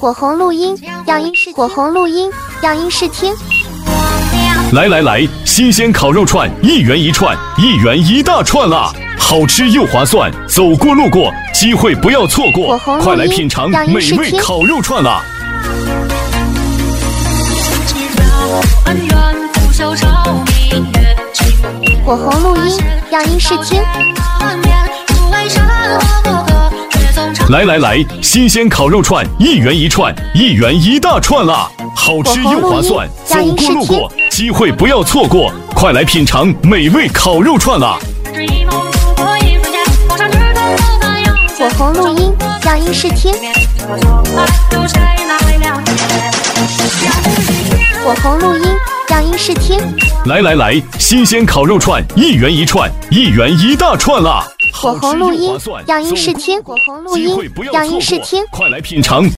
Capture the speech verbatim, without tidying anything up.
火红录音，样音试火红录音，样音试听。 来来来，新鲜烤肉串，一元一串，一元一大串啦！好吃又划算，走过路过，机会不要错过，快来品尝美味烤肉串啦！ 火红录音，样音试听。 来来来，新鲜烤肉串，一元一串，一元一大串啦！好吃又划算，走过路过，机会不要错过，快来品尝美味烤肉串啦！ 火红录音，样音试听。火红录音，样音试听。 来来来，新鲜烤肉串，一元一串，一元一大串啦！ 火红录音，样音试听。火红录音，样音试听。 快来品尝。